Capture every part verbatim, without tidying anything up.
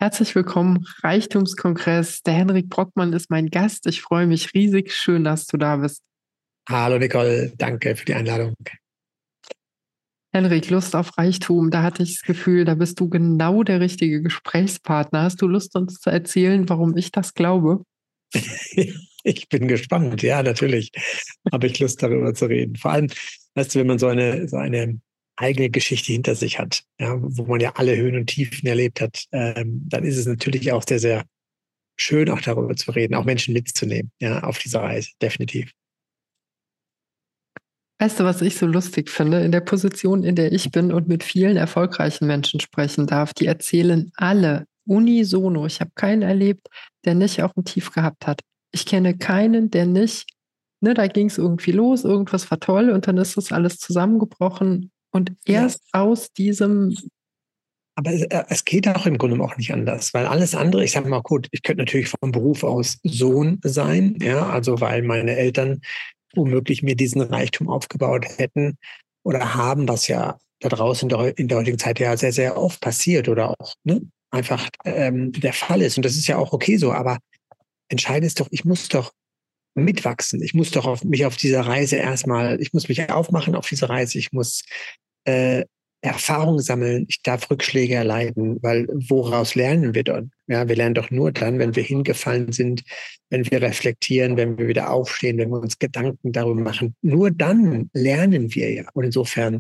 Herzlich willkommen, Reichtumskongress. Der Henrik Brockmann ist mein Gast. Ich freue mich riesig. Schön, dass du da bist. Hallo Nicole, danke für die Einladung. Henrik, Lust auf Reichtum. Da hatte ich das Gefühl, da bist du genau der richtige Gesprächspartner. Hast du Lust, uns zu erzählen, warum ich das glaube? Ich bin gespannt, ja, natürlich habe ich Lust, darüber zu reden. Vor allem, weißt du, wenn man so eine, so eine eigene Geschichte hinter sich hat, ja, wo man ja alle Höhen und Tiefen erlebt hat, ähm, dann ist es natürlich auch sehr, sehr schön, auch darüber zu reden, auch Menschen mitzunehmen, ja, auf dieser Reise, definitiv. Weißt du, was ich so lustig finde? In der Position, in der ich bin und mit vielen erfolgreichen Menschen sprechen darf, die erzählen alle unisono. Ich habe keinen erlebt, der nicht auch ein Tief gehabt hat. Ich kenne keinen, der nicht, ne, da ging es irgendwie los, irgendwas war toll und dann ist das alles zusammengebrochen. Und Ja, erst aus diesem, aber es, äh, es geht auch im Grunde auch nicht anders, weil alles andere, ich sage mal, gut, ich könnte natürlich vom Beruf aus Sohn sein, ja, also weil meine Eltern womöglich mir diesen Reichtum aufgebaut hätten oder haben, was ja da draußen in der, in der heutigen Zeit ja sehr, sehr oft passiert oder auch ne, einfach ähm, der Fall ist. Und das ist ja auch okay so, aber entscheidend ist doch, ich muss doch mitwachsen. Ich muss doch auf mich auf dieser Reise erstmal, ich muss mich aufmachen auf diese Reise, ich muss äh, Erfahrung sammeln, ich darf Rückschläge erleiden, weil woraus lernen wir dann? Ja, wir lernen doch nur dann, wenn wir hingefallen sind, wenn wir reflektieren, wenn wir wieder aufstehen, wenn wir uns Gedanken darüber machen. Nur dann lernen wir ja. Und insofern,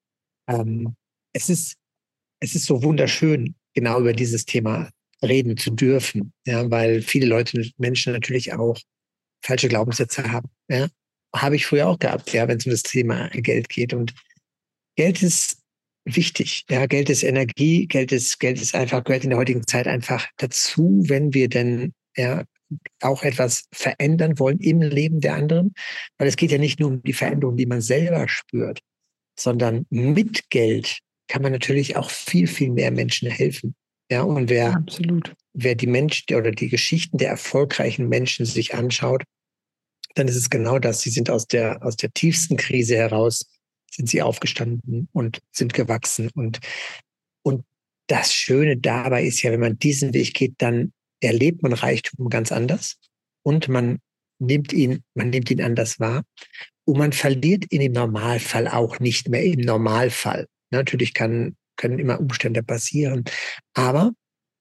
ähm, es ist, es ist so wunderschön, genau über dieses Thema reden zu dürfen, ja, weil viele Leute, Menschen natürlich auch falsche Glaubenssätze haben. Ja, habe ich früher auch gehabt, ja, wenn es um das Thema Geld geht. Und Geld ist wichtig. Ja, Geld ist Energie. Geld ist, Geld ist einfach, gehört in der heutigen Zeit einfach dazu, wenn wir denn ja, auch etwas verändern wollen im Leben der anderen. Weil es geht ja nicht nur um die Veränderung, die man selber spürt, sondern mit Geld kann man natürlich auch viel, viel mehr Menschen helfen. Ja, und wer, absolut. wer die Menschen oder die Geschichten der erfolgreichen Menschen sich anschaut, dann ist es genau das. Sie sind aus der, aus der tiefsten Krise heraus, sind sie aufgestanden und sind gewachsen. Und, und das Schöne dabei ist ja, wenn man diesen Weg geht, dann erlebt man Reichtum ganz anders und man nimmt ihn, man nimmt ihn anders wahr. Und man verliert ihn im Normalfall auch nicht mehr im Normalfall. Natürlich kann, können immer Umstände passieren. Aber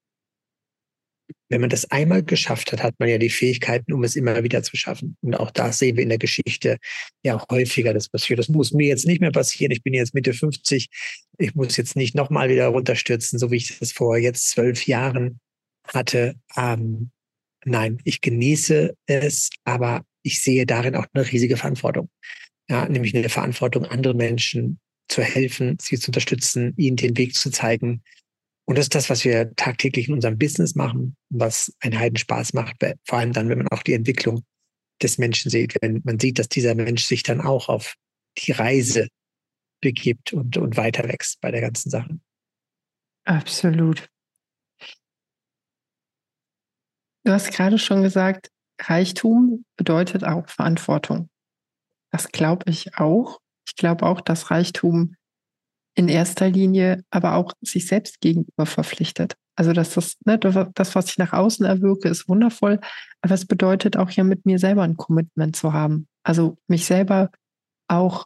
wenn man das einmal geschafft hat, hat man ja die Fähigkeiten, um es immer wieder zu schaffen. Und auch da sehen wir in der Geschichte ja auch häufiger, das passiert. Das muss mir jetzt nicht mehr passieren. Ich bin jetzt Mitte fünfzig. Ich muss jetzt nicht nochmal wieder runterstürzen, so wie ich das vor jetzt zwölf Jahren hatte. Ähm, nein, ich genieße es, aber ich sehe darin auch eine riesige Verantwortung. Ja, nämlich eine Verantwortung, anderen Menschen zu helfen, sie zu unterstützen, ihnen den Weg zu zeigen. Und das ist das, was wir tagtäglich in unserem Business machen, was einen Heidenspaß macht, vor allem dann, wenn man auch die Entwicklung des Menschen sieht, wenn man sieht, dass dieser Mensch sich dann auch auf die Reise begibt und, und weiter wächst bei der ganzen Sache. Absolut. Du hast gerade schon gesagt, Reichtum bedeutet auch Verantwortung. Das glaube ich auch. Ich glaube auch, dass Reichtum in erster Linie aber auch sich selbst gegenüber verpflichtet. Also dass das, ne, das, was ich nach außen erwirke, ist wundervoll, aber es bedeutet auch ja mit mir selber ein Commitment zu haben. Also mich selber auch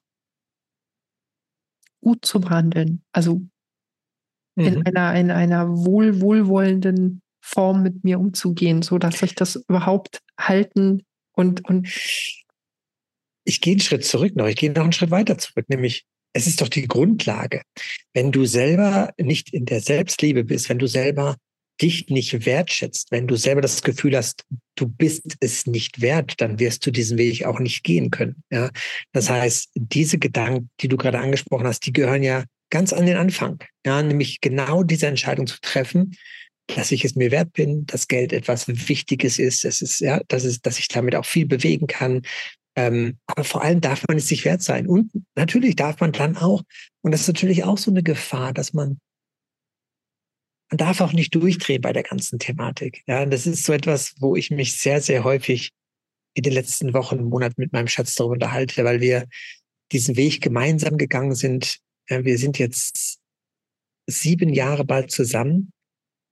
gut zu behandeln. Also in Mhm. einer, in einer wohl, wohlwollenden Form mit mir umzugehen, so dass ich das überhaupt halten und, und Ich gehe einen Schritt zurück noch, ich gehe noch einen Schritt weiter zurück, nämlich es ist doch die Grundlage. Wenn du selber nicht in der Selbstliebe bist, wenn du selber dich nicht wertschätzt, wenn du selber das Gefühl hast, du bist es nicht wert, dann wirst du diesen Weg auch nicht gehen können. Ja? Das heißt, diese Gedanken, die du gerade angesprochen hast, die gehören ja ganz an den Anfang. Ja? Nämlich genau diese Entscheidung zu treffen, dass ich es mir wert bin, dass Geld etwas Wichtiges ist, es ist, ja, dass, es, dass ich damit auch viel bewegen kann. Ähm, aber vor allem darf man es sich wert sein. Und natürlich darf man dann auch, und das ist natürlich auch so eine Gefahr, dass man man darf auch nicht durchdrehen bei der ganzen Thematik. Ja, das ist so etwas, wo ich mich sehr, sehr häufig in den letzten Wochen, Monaten mit meinem Schatz darüber unterhalte, weil wir diesen Weg gemeinsam gegangen sind. Wir sind jetzt sieben Jahre bald zusammen.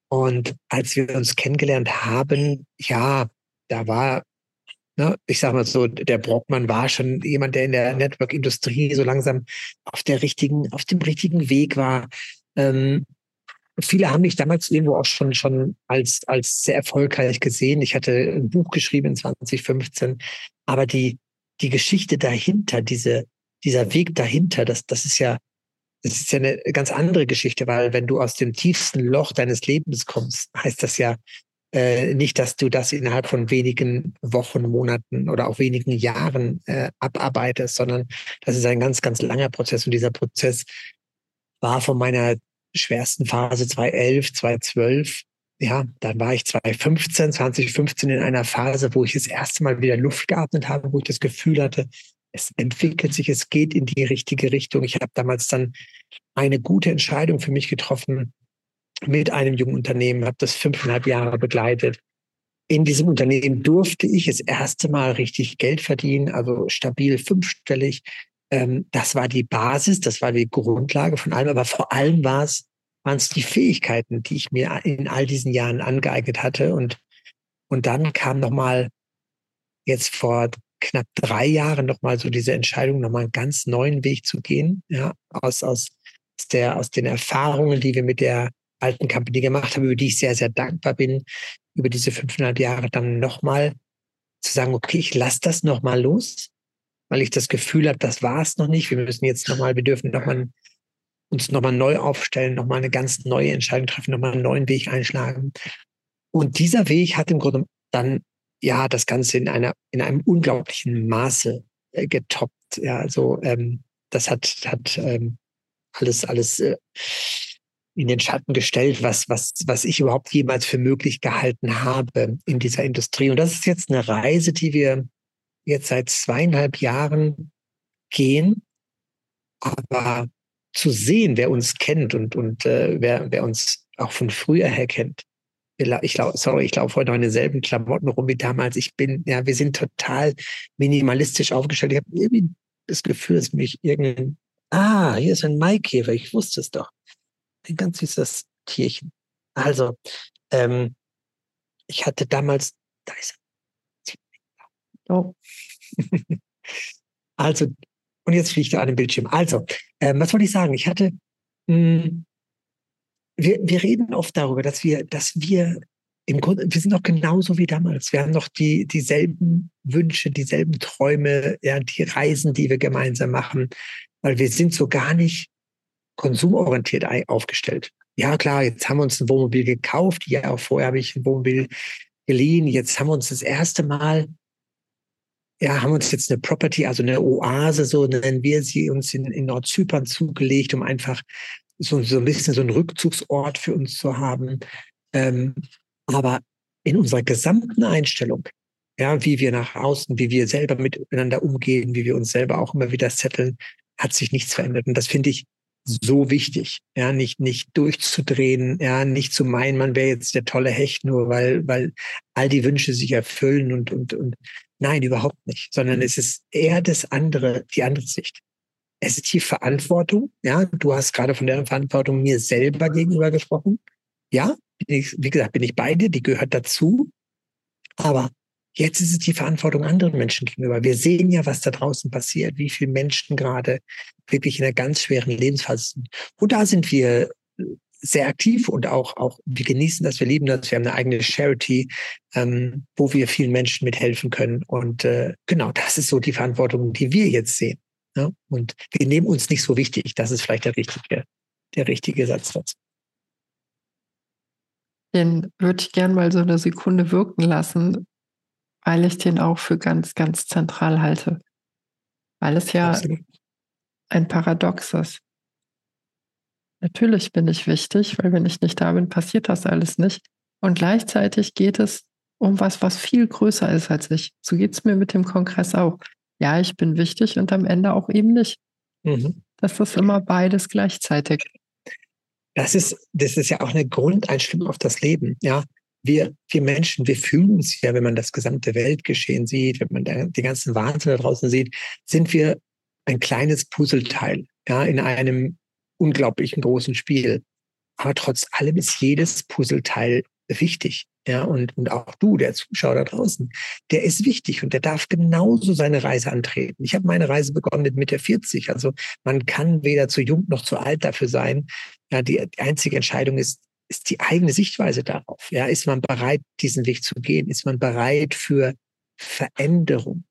Und als wir uns kennengelernt haben, ja, da war, ne, ich sag mal so, der Brockmann war schon jemand, der in der Network-Industrie so langsam auf der richtigen, auf dem richtigen Weg war. Ähm, viele haben mich damals irgendwo auch schon, schon als, als sehr erfolgreich gesehen. Ich hatte ein Buch geschrieben in zwanzig fünfzehn, aber die, die Geschichte dahinter, diese, dieser Weg dahinter, das, das ist ja, das ist ja eine ganz andere Geschichte, weil wenn du aus dem tiefsten Loch deines Lebens kommst, heißt das ja äh, nicht, dass du das innerhalb von wenigen Wochen, Monaten oder auch wenigen Jahren äh, abarbeitest, sondern das ist ein ganz, ganz langer Prozess. Und dieser Prozess war von meiner schwersten Phase zwanzig elf, zwanzig zwölf. Ja, dann war ich zwanzig fünfzehn, zwanzig fünfzehn in einer Phase, wo ich das erste Mal wieder Luft geatmet habe, wo ich das Gefühl hatte, es entwickelt sich, es geht in die richtige Richtung. Ich habe damals dann eine gute Entscheidung für mich getroffen mit einem jungen Unternehmen, habe das fünfeinhalb Jahre begleitet. In diesem Unternehmen durfte ich das erste Mal richtig Geld verdienen, also stabil fünfstellig. Ähm, das war die Basis, das war die Grundlage von allem, aber vor allem war es, waren es die Fähigkeiten, die ich mir in all diesen Jahren angeeignet hatte. Und, und dann kam nochmal jetzt vor knapp drei Jahren nochmal so diese Entscheidung, nochmal einen ganz neuen Weg zu gehen, ja, aus, aus, der, aus den Erfahrungen, die wir mit der alten Company gemacht haben, über die ich sehr, sehr dankbar bin, über diese fünfeinhalb Jahre dann nochmal zu sagen, okay, ich lasse das nochmal los, weil ich das Gefühl habe, das war es noch nicht. Wir müssen jetzt nochmal, wir dürfen nochmal uns nochmal neu aufstellen, nochmal eine ganz neue Entscheidung treffen, nochmal einen neuen Weg einschlagen. Und dieser Weg hat im Grunde dann ja das Ganze in einer in einem unglaublichen Maße äh, getoppt. Ja, also ähm, das hat hat ähm, alles alles äh, in den Schatten gestellt, was was was ich überhaupt jemals für möglich gehalten habe in dieser Industrie. Und das ist jetzt eine Reise, die wir jetzt seit zweieinhalb Jahren gehen, aber zu sehen, wer uns kennt und und äh, wer wer uns auch von früher her kennt. Ich glaube, sorry, ich laufe heute noch in denselben Klamotten rum wie damals. Ich bin, ja, wir sind total minimalistisch aufgestellt. Ich habe irgendwie das Gefühl, dass mich irgendein, ah, hier ist ein Maikäfer. Ich wusste es doch. Ein ganz süßes Tierchen. Also, ähm, ich hatte damals, da ist er. Oh. Also, und jetzt fliegt er an dem Bildschirm. Also, ähm, was wollte ich sagen? Ich hatte, mh, wir, wir reden oft darüber, dass wir, dass wir im Grunde, wir sind doch genauso wie damals. Wir haben noch die, dieselben Wünsche, dieselben Träume, ja, die Reisen, die wir gemeinsam machen, weil wir sind so gar nicht konsumorientiert aufgestellt. Ja, klar, jetzt haben wir uns ein Wohnmobil gekauft. Ja, auch vorher habe ich ein Wohnmobil geliehen. Jetzt haben wir uns das erste Mal, ja, haben uns jetzt eine Property, also eine Oase, so nennen wir sie, uns in, in Nordzypern zugelegt, um einfach so, so ein bisschen so einen Rückzugsort für uns zu haben. Ähm, aber in unserer gesamten Einstellung, ja, wie wir nach außen, wie wir selber miteinander umgehen, wie wir uns selber auch immer wieder setteln, hat sich nichts verändert. Und das finde ich so wichtig, ja, nicht, nicht durchzudrehen, ja, nicht zu meinen, man wäre jetzt der tolle Hecht, nur weil, weil all die Wünsche sich erfüllen und, und, und nein, überhaupt nicht, sondern es ist eher das andere, die andere Sicht. Es ist die Verantwortung, ja, du hast gerade von der Verantwortung mir selber gegenüber gesprochen. Ja, bin ich, wie gesagt, bin ich bei dir, die gehört dazu. Aber jetzt ist es die Verantwortung anderen Menschen gegenüber. Wir sehen ja, was da draußen passiert, wie viele Menschen gerade wirklich in einer ganz schweren Lebensphase sind. Und da sind wir sehr aktiv und auch, auch wir genießen das, wir lieben das. Wir haben eine eigene Charity, ähm, wo wir vielen Menschen mithelfen können. Und äh, genau, das ist so die Verantwortung, die wir jetzt sehen. Ja? Und wir nehmen uns nicht so wichtig. Das ist vielleicht der richtige, der richtige Satz dazu. Den würde ich gern mal so eine Sekunde wirken lassen, weil ich den auch für ganz, ganz zentral halte. Weil es ja Absolut. Ein Paradox ist. Natürlich bin ich wichtig, weil wenn ich nicht da bin, passiert das alles nicht. Und gleichzeitig geht es um was, was viel größer ist als ich. So geht es mir mit dem Kongress auch. Ja, ich bin wichtig und am Ende auch eben nicht. Mhm. Das ist immer beides gleichzeitig. Das ist, das ist ja auch eine Grundeinstellung auf das Leben. Ja, wir, wir Menschen, wir fühlen uns ja, wenn man das gesamte Weltgeschehen sieht, wenn man da, die ganzen Wahnsinn da draußen sieht, sind wir ein kleines Puzzleteil, ja, in einem unglaublichen großen Spiel. Aber trotz allem ist jedes Puzzleteil wichtig. Ja, und, und auch du, der Zuschauer da draußen, der ist wichtig und der darf genauso seine Reise antreten. Ich habe meine Reise begonnen mit Mitte vierzig. Also man kann weder zu jung noch zu alt dafür sein. Ja, die, die einzige Entscheidung ist, ist die eigene Sichtweise darauf. Ja, ist man bereit, diesen Weg zu gehen? Ist man bereit für Veränderung?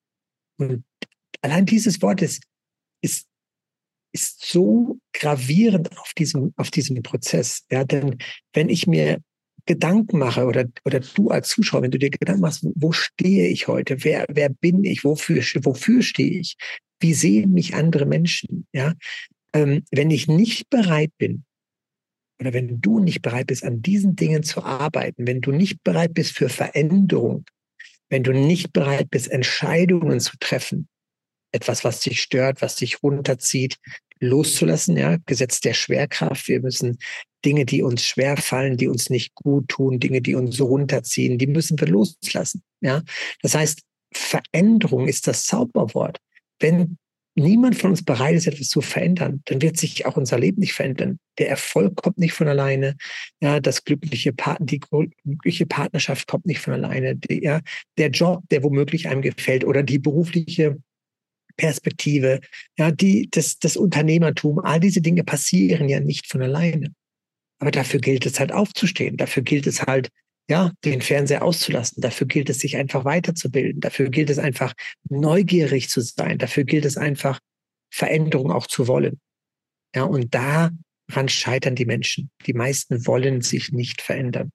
Und allein dieses Wort ist, ist, ist so gravierend auf diesem, auf diesem Prozess. Ja, denn wenn ich mir Gedanken mache oder, oder du als Zuschauer, wenn du dir Gedanken machst, wo stehe ich heute? Wer, wer bin ich? Wofür, wofür stehe ich? Wie sehen mich andere Menschen? Ja, ähm, wenn ich nicht bereit bin, oder wenn du nicht bereit bist, an diesen Dingen zu arbeiten, wenn du nicht bereit bist für Veränderung, wenn du nicht bereit bist, Entscheidungen zu treffen, etwas, was dich stört, was dich runterzieht, loszulassen, ja, Gesetz der Schwerkraft. Wir müssen Dinge, die uns schwer fallen, die uns nicht gut tun, Dinge, die uns so runterziehen, die müssen wir loslassen, ja. Das heißt, Veränderung ist das Zauberwort. Wenn niemand von uns bereit ist, etwas zu verändern, dann wird sich auch unser Leben nicht verändern. Der Erfolg kommt nicht von alleine, ja, das glückliche Part- die glückliche Partnerschaft kommt nicht von alleine, die, ja, der Job, der womöglich einem gefällt oder die berufliche Perspektive, ja, die, das, das Unternehmertum, all diese Dinge passieren ja nicht von alleine. Aber dafür gilt es halt aufzustehen. Dafür gilt es halt, ja, den Fernseher auszulassen. Dafür gilt es, sich einfach weiterzubilden. Dafür gilt es einfach, neugierig zu sein. Dafür gilt es einfach, Veränderung auch zu wollen. Ja, und daran scheitern die Menschen. Die meisten wollen sich nicht verändern.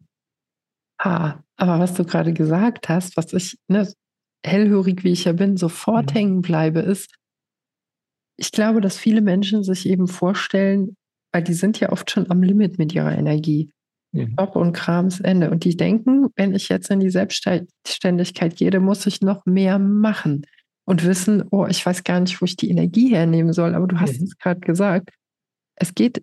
Ah, aber was du gerade gesagt hast, was ich, ne, hellhörig wie ich ja bin, sofort Mhm. hängen bleibe, ist, ich glaube, dass viele Menschen sich eben vorstellen, weil die sind ja oft schon am Limit mit ihrer Energie. Mhm. Job und Kramsende. Und die denken, wenn ich jetzt in die Selbstständigkeit gehe, dann muss ich noch mehr machen und wissen, oh, ich weiß gar nicht, wo ich die Energie hernehmen soll. Aber du hast Mhm. es gerade gesagt, es geht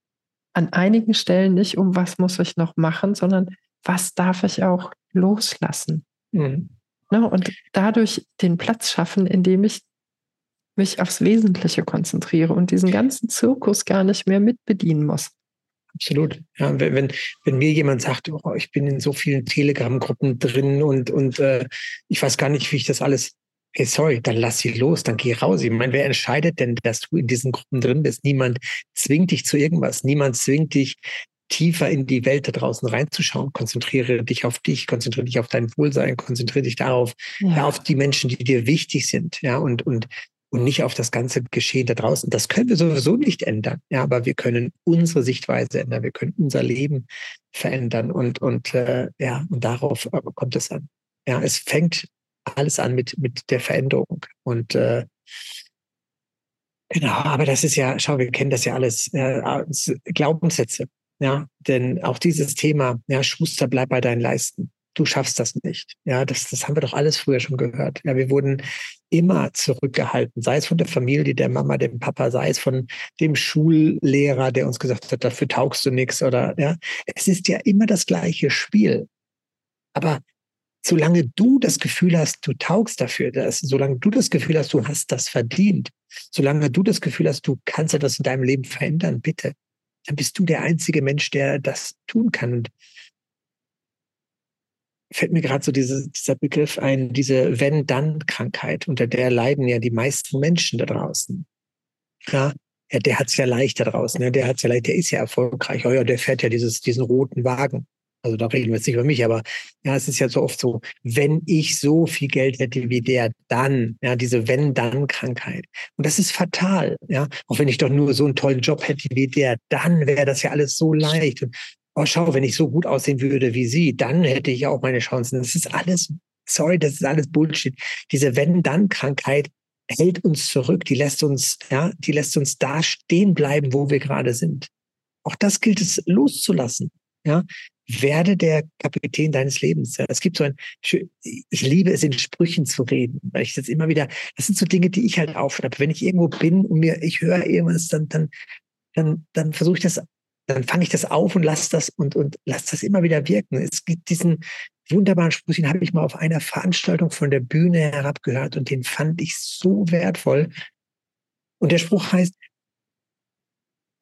an einigen Stellen nicht um, was muss ich noch machen, sondern was darf ich auch loslassen. Mhm. Ne? Und dadurch den Platz schaffen, indem ich mich aufs Wesentliche konzentriere und diesen ganzen Zirkus gar nicht mehr mitbedienen muss. Absolut. Ja, wenn, wenn, wenn mir jemand sagt, oh, ich bin in so vielen Telegram-Gruppen drin und, und äh, ich weiß gar nicht, wie ich das alles. Hey, sorry, dann lass sie los, dann geh raus. Ich meine, wer entscheidet denn, dass du in diesen Gruppen drin bist? Niemand zwingt dich zu irgendwas. Niemand zwingt dich, tiefer in die Welt da draußen reinzuschauen. Konzentriere dich auf dich, konzentriere dich auf dein Wohlsein, konzentriere dich darauf, ja, Ja. auf die Menschen, die dir wichtig sind, ja, und, und, und nicht auf das ganze Geschehen da draußen. Das können wir sowieso nicht ändern, ja, aber wir können unsere Sichtweise ändern, wir können unser Leben verändern und, und, äh, ja, und darauf kommt es an. Ja, es fängt alles an mit, mit der Veränderung und, äh, genau, aber das ist ja, schau, wir kennen das ja alles, äh, Glaubenssätze, ja, denn auch dieses Thema, ja, Schuster, bleib bei deinen Leisten. Du schaffst das nicht. Ja, das, das haben wir doch alles früher schon gehört. Ja, wir wurden immer zurückgehalten, sei es von der Familie, der Mama, dem Papa, sei es von dem Schullehrer, der uns gesagt hat, dafür taugst du nichts oder, ja. Es ist ja immer das gleiche Spiel. Aber solange du das Gefühl hast, du taugst dafür, dass, solange du das Gefühl hast, du hast das verdient, solange du das Gefühl hast, du kannst etwas in deinem Leben verändern, bitte, dann bist du der einzige Mensch, der das tun kann. Und fällt mir gerade so diese, dieser Begriff ein, diese Wenn-Dann-Krankheit, unter der leiden ja die meisten Menschen da draußen. Ja, ja, der hat es ja leicht da draußen, ja, der hat es ja leicht, der ist ja erfolgreich, oh ja, der fährt ja dieses, diesen roten Wagen. Also da reden wir jetzt nicht über mich, aber ja, es ist ja so oft so, wenn ich so viel Geld hätte wie der, dann, ja, diese Wenn-Dann-Krankheit. Und das ist fatal, ja. Auch wenn ich doch nur so einen tollen Job hätte wie der, dann wäre das ja alles so leicht. Und oh, schau, wenn ich so gut aussehen würde wie sie, dann hätte ich auch meine Chancen. Das ist alles, sorry, das ist alles Bullshit. Diese Wenn-Dann-Krankheit hält uns zurück, die lässt uns, ja, die lässt uns da stehen bleiben, wo wir gerade sind. Auch das gilt es loszulassen, ja. Werde der Kapitän deines Lebens. Ja. Es gibt so ein, ich liebe es, in Sprüchen zu reden, weil ich das immer wieder, das sind so Dinge, die ich halt aufschnappe. Wenn ich irgendwo bin und mir, ich höre irgendwas, dann, dann, dann, dann versuche ich das, dann fange ich das auf und lasse das und, und lasse das immer wieder wirken. Es gibt diesen wunderbaren Spruch, den habe ich mal auf einer Veranstaltung von der Bühne herab gehört und den fand ich so wertvoll. Und der Spruch heißt,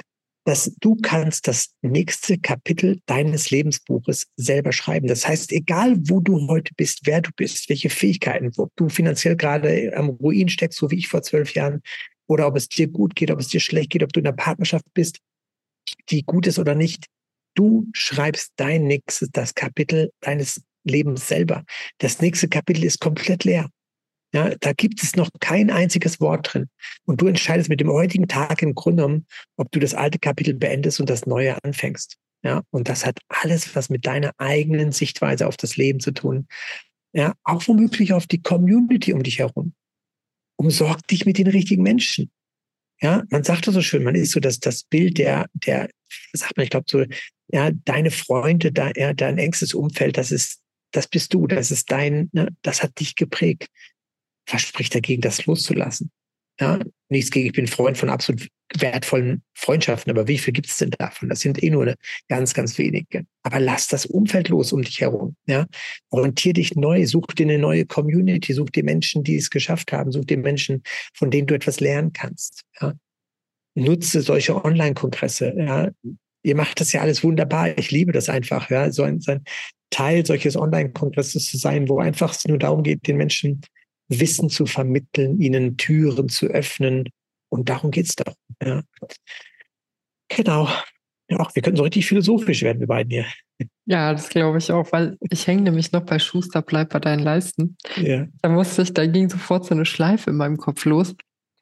dass du kannst das nächste Kapitel deines Lebensbuches selber schreiben. Das heißt, egal wo du heute bist, wer du bist, welche Fähigkeiten, ob du finanziell gerade am Ruin steckst, so wie ich vor zwölf Jahren, oder ob es dir gut geht, ob es dir schlecht geht, ob du in einer Partnerschaft bist, die gut ist oder nicht, du schreibst dein nächstes, das Kapitel deines Lebens selber. Das nächste Kapitel ist komplett leer. Ja, da gibt es noch kein einziges Wort drin. Und du entscheidest mit dem heutigen Tag im Grunde genommen, ob du das alte Kapitel beendest und das neue anfängst. Ja, und das hat alles was mit deiner eigenen Sichtweise auf das Leben zu tun. Ja, auch womöglich auf die Community um dich herum. Umsorg dich mit den richtigen Menschen. Ja, man sagt so schön, man ist so das, das Bild der, der, sagt man, ich glaube so, ja, deine Freunde, dein, ja, dein engstes Umfeld, das ist, das bist du, das ist dein, ne, das hat dich geprägt. Was spricht dagegen, das loszulassen? Ja, nichts gegen, ich bin Freund von absolut wertvollen Freundschaften, aber wie viel gibt es denn davon? Das sind eh nur eine ganz, ganz wenige. Aber lass das Umfeld los um dich herum. Ja, orientier dich neu, such dir eine neue Community, such dir Menschen, die es geschafft haben, such dir Menschen, von denen du etwas lernen kannst. Ja, nutze solche Online-Kongresse. Ja, ihr macht das ja alles wunderbar. Ich liebe das einfach. Ja, so ein, so ein Teil solches Online-Kongresses zu sein, wo einfach es nur darum geht, den Menschen Wissen zu vermitteln, ihnen Türen zu öffnen. Und darum geht's doch. Ja. Genau. Ja, wir könnten so richtig philosophisch werden, wir beiden hier. Ja, das glaube ich auch, weil ich hänge nämlich noch bei Schuster, bleib bei deinen Leisten. Ja. Da musste ich, da ging sofort so eine Schleife in meinem Kopf los.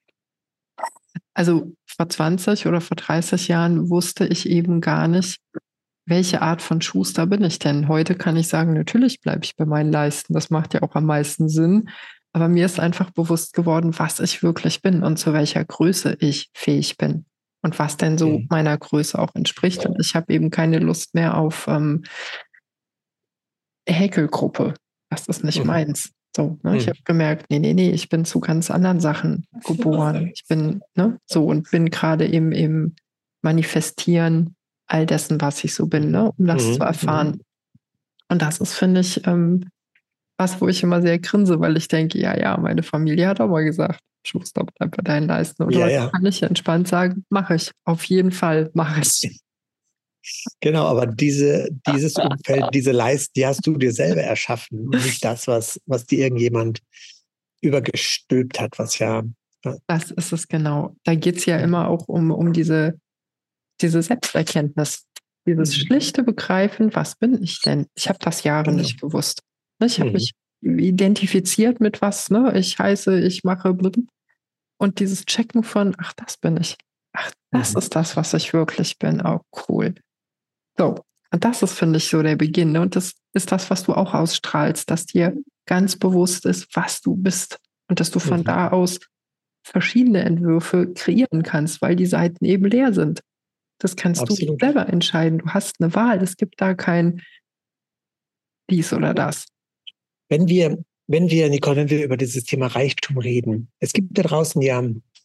Also vor zwanzig oder vor dreißig Jahren wusste ich eben gar nicht, welche Art von Schuster bin ich denn? Heute kann ich sagen, natürlich bleibe ich bei meinen Leisten. Das macht ja auch am meisten Sinn. Aber mir ist einfach bewusst geworden, was ich wirklich bin und zu welcher Größe ich fähig bin und was denn so Mhm. meiner Größe auch entspricht. Und ich habe eben keine Lust mehr auf ähm, Häkelgruppe. Das ist nicht Mhm. meins. So, ne? Mhm. Ich habe gemerkt, nee, nee, nee, ich bin zu ganz anderen Sachen geboren. Ich bin ne, so und bin gerade im, im Manifestieren all dessen, was ich so bin, ne, um das Mhm. zu erfahren. Und das ist, finde ich, ähm, was, wo ich immer sehr grinse, weil ich denke, ja, ja, meine Familie hat auch mal gesagt, Schuster, bleib bei deinen Leisten. Und Ja, heute ja. kann ich entspannt sagen, mache ich. Auf jeden Fall mache ich. Genau, aber diese, dieses Umfeld, diese Leisten, die hast du dir selber erschaffen und nicht das, was, was dir irgendjemand übergestülpt hat, was ja. Das ist es genau. Da geht es ja immer auch um, um diese, diese Selbsterkenntnis, dieses schlichte Begreifen, was bin ich denn? Ich habe das Jahre Genau. nicht gewusst. Ich habe Mhm. mich identifiziert mit was, ne? Ich heiße, ich mache blub. Und dieses Checken von, ach, das bin ich. Ach, das Mhm. ist das, was ich wirklich bin. Oh, cool. So, und das ist, finde ich, so der Beginn. Ne? Und das ist das, was du auch ausstrahlst, dass dir ganz bewusst ist, was du bist. Und dass du von Mhm. da aus verschiedene Entwürfe kreieren kannst, weil die Seiten eben leer sind. Das kannst Absolut. du selber entscheiden. Du hast eine Wahl. Es gibt da kein dies oder das. Wenn wir, wenn wir, Nicole, wenn wir über dieses Thema Reichtum reden, es gibt da draußen ja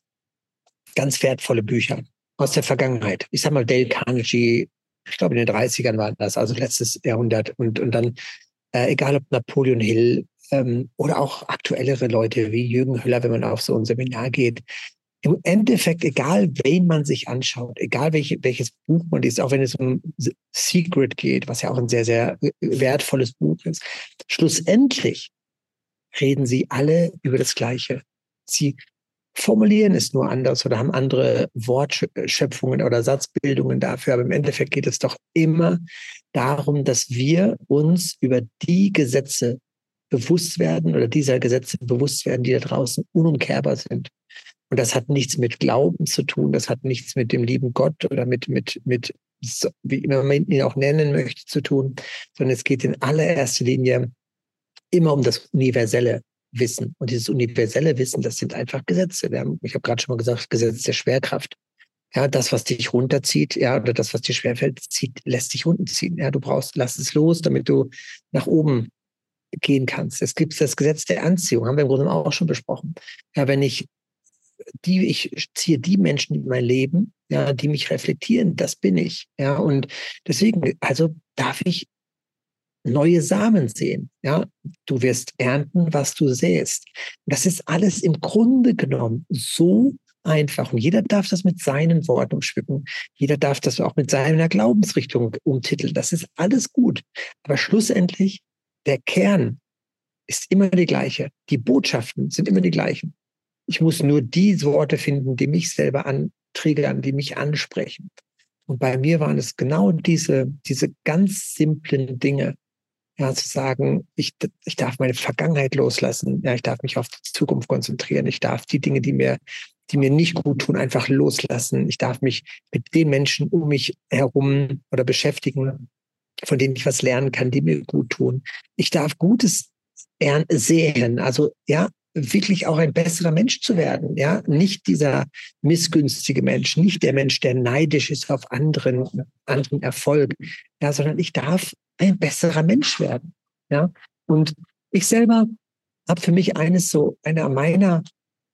ganz wertvolle Bücher aus der Vergangenheit. Ich sag mal, Dale Carnegie, ich glaube in den dreißigern war das, also letztes Jahrhundert. Und, und dann, äh, egal ob Napoleon Hill ähm, oder auch aktuellere Leute wie Jürgen Höller, wenn man auf so ein Seminar geht. Im Endeffekt, egal wen man sich anschaut, egal welche, welches Buch man liest, auch wenn es um Secret geht, was ja auch ein sehr, sehr wertvolles Buch ist, schlussendlich reden sie alle über das Gleiche. Sie formulieren es nur anders oder haben andere Wortschöpfungen oder Satzbildungen dafür. Aber im Endeffekt geht es doch immer darum, dass wir uns über die Gesetze bewusst werden oder dieser Gesetze bewusst werden, die da draußen unumkehrbar sind. Und das hat nichts mit Glauben zu tun, das hat nichts mit dem lieben Gott oder mit, mit, mit wie immer man ihn auch nennen möchte, zu tun, sondern es geht in allererster Linie immer um das universelle Wissen. Und dieses universelle Wissen, das sind einfach Gesetze. Wir haben, ich habe gerade schon mal gesagt, Gesetz der Schwerkraft. Ja, das, was dich runterzieht, ja, oder das, was dir schwerfällt, zieht, lässt dich unten ziehen. Ja, du brauchst, lass es los, damit du nach oben gehen kannst. Es gibt das Gesetz der Anziehung, haben wir im Grunde auch schon besprochen. Ja, wenn ich die, ich ziehe die Menschen in mein Leben, ja, die mich reflektieren, das bin ich. Ja, und deswegen, also darf ich neue Samen sehen. Ja, du wirst ernten, was du säst. Das ist alles im Grunde genommen so einfach. Und jeder darf das mit seinen Worten umschmücken. Jeder darf das auch mit seiner Glaubensrichtung umtiteln. Das ist alles gut. Aber schlussendlich, der Kern ist immer die gleiche. Die Botschaften sind immer die gleichen. Ich muss nur die Worte finden, die mich selber antriggern, die mich ansprechen. Und bei mir waren es genau diese, diese ganz simplen Dinge. Ja, zu sagen, ich, ich darf meine Vergangenheit loslassen. Ja, ich darf mich auf die Zukunft konzentrieren. Ich darf die Dinge, die mir, die mir nicht gut tun, einfach loslassen. Ich darf mich mit den Menschen um mich herum oder beschäftigen, von denen ich was lernen kann, die mir gut tun. Ich darf Gutes sehen. Also, ja, wirklich auch ein besserer Mensch zu werden. Ja, nicht dieser missgünstige Mensch, nicht der Mensch, der neidisch ist auf anderen, anderen Erfolg. Ja, sondern ich darf ein besserer Mensch werden. Ja, und ich selber habe für mich eines so, einer meiner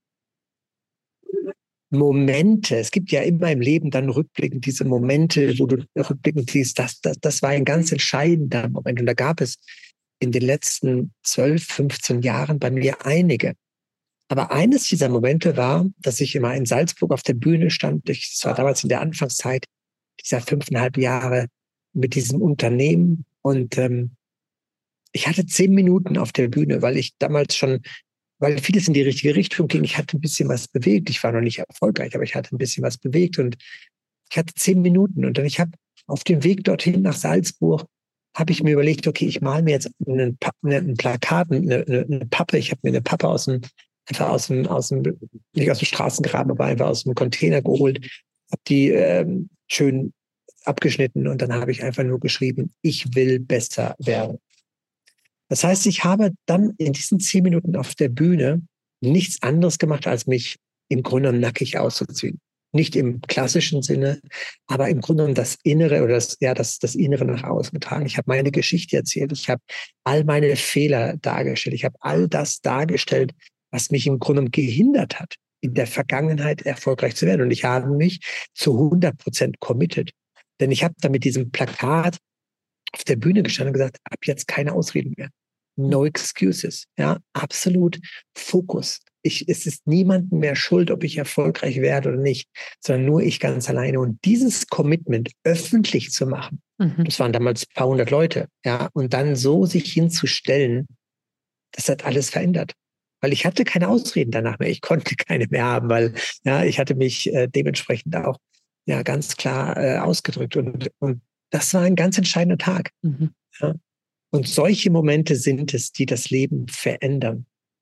Momente, es gibt ja immer im Leben dann rückblickend diese Momente, wo du rückblickend siehst, das, das, das war ein ganz entscheidender Moment. Und da gab es in den letzten zwölf, fünfzehn Jahren bei mir einige. Aber eines dieser Momente war, dass ich immer in Salzburg auf der Bühne stand. Ich, das war damals in der Anfangszeit dieser fünfeinhalb Jahre mit diesem Unternehmen. Und ähm, ich hatte zehn Minuten auf der Bühne, weil ich damals schon, weil vieles in die richtige Richtung ging. Ich hatte ein bisschen was bewegt. Ich war noch nicht erfolgreich, aber ich hatte ein bisschen was bewegt. Und ich hatte zehn Minuten. Und dann ich habe auf dem Weg dorthin nach Salzburg habe ich mir überlegt, okay, ich male mir jetzt einen, einen Plakat, eine, eine Pappe. Ich habe mir eine Pappe aus dem, einfach aus dem, aus dem, nicht aus dem Straßengraben, aber einfach aus dem Container geholt, habe die ähm, schön abgeschnitten und dann habe ich einfach nur geschrieben, ich will besser werden. Das heißt, ich habe dann in diesen zehn Minuten auf der Bühne nichts anderes gemacht, als mich im Grunde nackig auszuziehen. Nicht im klassischen Sinne, aber im Grunde das Innere oder das, ja, das, das Innere nach außen getragen. Ich habe meine Geschichte erzählt. Ich habe all meine Fehler dargestellt. Ich habe all das dargestellt, was mich im Grunde gehindert hat, in der Vergangenheit erfolgreich zu werden. Und ich habe mich zu hundert Prozent committed. Denn ich habe da mit diesem Plakat auf der Bühne gestanden und gesagt, ab jetzt keine Ausreden mehr. No excuses. Ja, absolut Fokus. Ich, es ist niemandem mehr schuld, ob ich erfolgreich werde oder nicht, sondern nur ich ganz alleine. Und dieses Commitment öffentlich zu machen, mhm. das waren damals ein paar hundert Leute, ja, und dann so sich hinzustellen, das hat alles verändert. Weil ich hatte keine Ausreden danach mehr. Ich konnte keine mehr haben, weil ja, ich hatte mich äh, dementsprechend auch ja ganz klar äh, ausgedrückt. Und, und das war ein ganz entscheidender Tag. Mhm. Ja. Und solche Momente sind es, die das Leben verändern.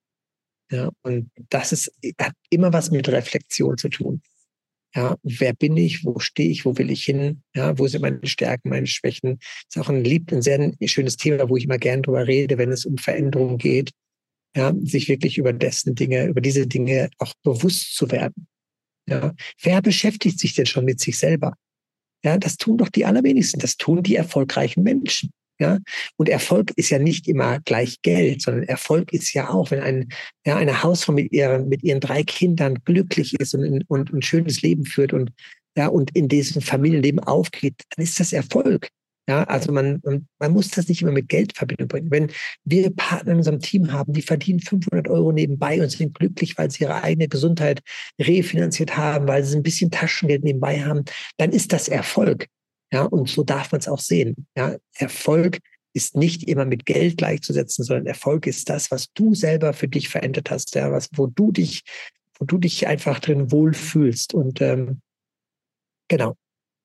Ja, und das ist, hat immer was mit Reflexion zu tun. Ja, wer bin ich? Wo stehe ich? Wo will ich hin? Ja, wo sind meine Stärken, meine Schwächen? Das ist auch ein lieb, ein sehr schönes Thema, wo ich immer gern drüber rede, wenn es um Veränderung geht. Ja, sich wirklich über dessen Dinge, über diese Dinge auch bewusst zu werden. Ja, wer beschäftigt sich denn schon mit sich selber? Ja, das tun doch die allerwenigsten. Das tun die erfolgreichen Menschen. Ja, und Erfolg ist ja nicht immer gleich Geld, sondern Erfolg ist ja auch, wenn ein, ja, eine Hausfrau mit ihren, mit ihren drei Kindern glücklich ist und, und ein schönes Leben führt und, ja, und in diesem Familienleben aufgeht, dann ist das Erfolg. Ja, also man, man muss das nicht immer mit Geld in Verbindung bringen. Wenn wir Partner in unserem Team haben, die verdienen fünfhundert Euro nebenbei und sind glücklich, weil sie ihre eigene Gesundheit refinanziert haben, weil sie ein bisschen Taschengeld nebenbei haben, dann ist das Erfolg. Ja, und so darf man es auch sehen. Ja, Erfolg ist nicht immer mit Geld gleichzusetzen, sondern Erfolg ist das, was du selber für dich verändert hast, ja, was, wo du dich, wo du dich einfach drin wohlfühlst. Und ähm, genau.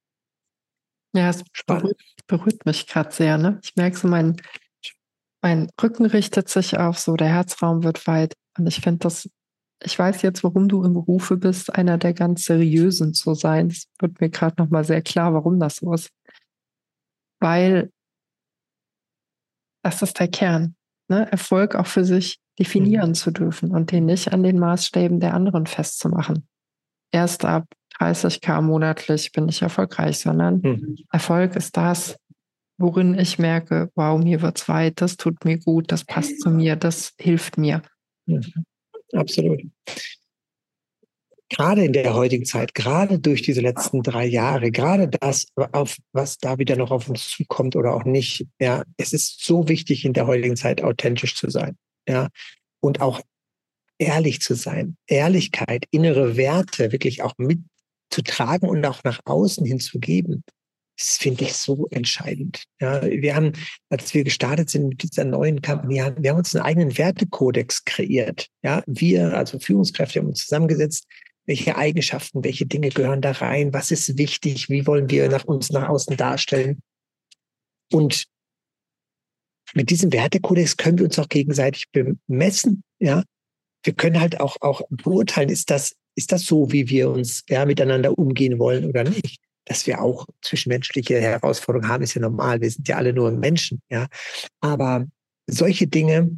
Ja, es berührt, berührt mich gerade sehr. Ne? Ich merke so, mein, mein Rücken richtet sich auf, so der Herzraum wird weit. Und ich finde das, ich weiß jetzt, warum du im Berufe bist, einer der ganz Seriösen zu sein. Es wird mir gerade nochmal sehr klar, warum das so ist. Weil das ist der Kern, ne? Erfolg auch für sich definieren mhm. zu dürfen und den nicht an den Maßstäben der anderen festzumachen. Erst ab dreißigtausend monatlich bin ich erfolgreich, sondern mhm. Erfolg ist das, worin ich merke, wow, mir wird's weit, das tut mir gut, das passt zu mir, das hilft mir. Mhm. Absolut. Gerade in der heutigen Zeit, gerade durch diese letzten drei Jahre, gerade das, auf was da wieder noch auf uns zukommt oder auch nicht, ja, es ist so wichtig in der heutigen Zeit authentisch zu sein, ja, und auch ehrlich zu sein, Ehrlichkeit, innere Werte wirklich auch mitzutragen und auch nach außen hinzugeben. Das finde ich so entscheidend. Ja, wir haben, als wir gestartet sind mit dieser neuen Kampagne, wir haben uns einen eigenen Wertekodex kreiert. Ja, wir, also Führungskräfte, haben uns zusammengesetzt. Welche Eigenschaften, welche Dinge gehören da rein? Was ist wichtig? Wie wollen wir nach uns nach außen darstellen? Und mit diesem Wertekodex können wir uns auch gegenseitig bemessen. Ja, wir können halt auch, auch beurteilen, ist das, ist das so, wie wir uns ja, miteinander umgehen wollen oder nicht? Dass wir auch zwischenmenschliche Herausforderungen haben, ist ja normal. Wir sind ja alle nur Menschen. Ja, aber solche Dinge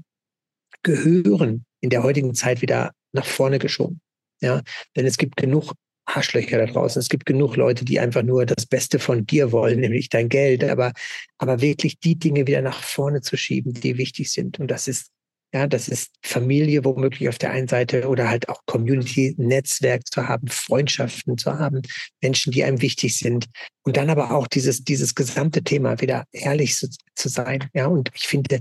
gehören in der heutigen Zeit wieder nach vorne geschoben. Ja, denn es gibt genug Arschlöcher da draußen. Es gibt genug Leute, die einfach nur das Beste von dir wollen, nämlich dein Geld. Aber, aber wirklich die Dinge wieder nach vorne zu schieben, die wichtig sind. Und das ist, ja, das ist Familie womöglich auf der einen Seite oder halt auch Community, Netzwerk zu haben, Freundschaften zu haben, Menschen, die einem wichtig sind. Und dann aber auch dieses, dieses gesamte Thema wieder ehrlich zu, zu sein. Ja, und ich finde,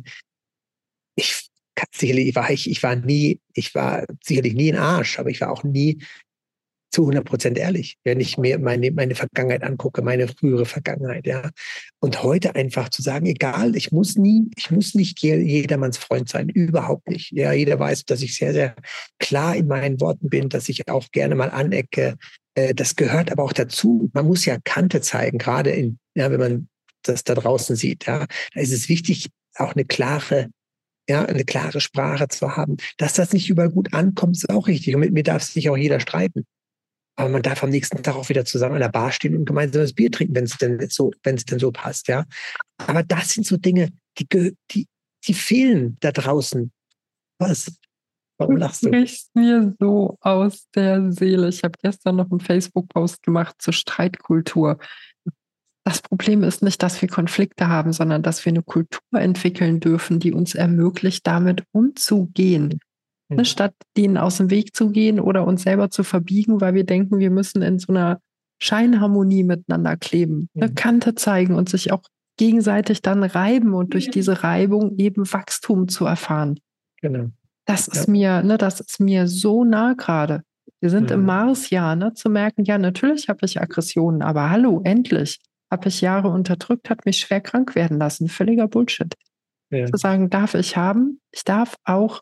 ich sicherlich war ich, ich war nie, ich war sicherlich nie ein Arsch, aber ich war auch nie zu hundert Prozent ehrlich, wenn ich mir meine, meine Vergangenheit angucke, meine frühere Vergangenheit, ja. Und heute einfach zu sagen, egal, ich muss nie, ich muss nicht jedermanns Freund sein, überhaupt nicht. Ja, jeder weiß, dass ich sehr, sehr klar in meinen Worten bin, dass ich auch gerne mal anecke. Das gehört aber auch dazu. Man muss ja Kante zeigen, gerade in, ja, wenn man das da draußen sieht, ja. Da ist es wichtig, auch eine klare Ja, eine klare Sprache zu haben. Dass das nicht überall gut ankommt, ist auch richtig. Und mit mir darf sich auch jeder streiten. Aber man darf am nächsten Tag auch wieder zusammen an der Bar stehen und gemeinsam das Bier trinken, wenn es denn so, wenn es denn so passt, ja. Aber das sind so Dinge, die, die, die fehlen da draußen. Was? Warum lachst du? Du sprichst mir so aus der Seele. Ich habe gestern noch einen Facebook-Post gemacht zur Streitkultur. Das Problem ist nicht, dass wir Konflikte haben, sondern dass wir eine Kultur entwickeln dürfen, die uns ermöglicht, damit umzugehen. Mhm. Ne, statt denen aus dem Weg zu gehen oder uns selber zu verbiegen, weil wir denken, wir müssen in so einer Scheinharmonie miteinander kleben. Mhm. Eine Kante zeigen und sich auch gegenseitig dann reiben und durch diese Reibung eben Wachstum zu erfahren. Genau. Das ist Ja. mir, ne, das ist mir so nah gerade. Wir sind Mhm. im Marsjahr, ne, zu merken, ja, natürlich habe ich Aggressionen, aber hallo, endlich. Habe ich Jahre unterdrückt, hat mich schwer krank werden lassen. Völliger Bullshit. Ja. Zu sagen, darf ich haben, ich darf auch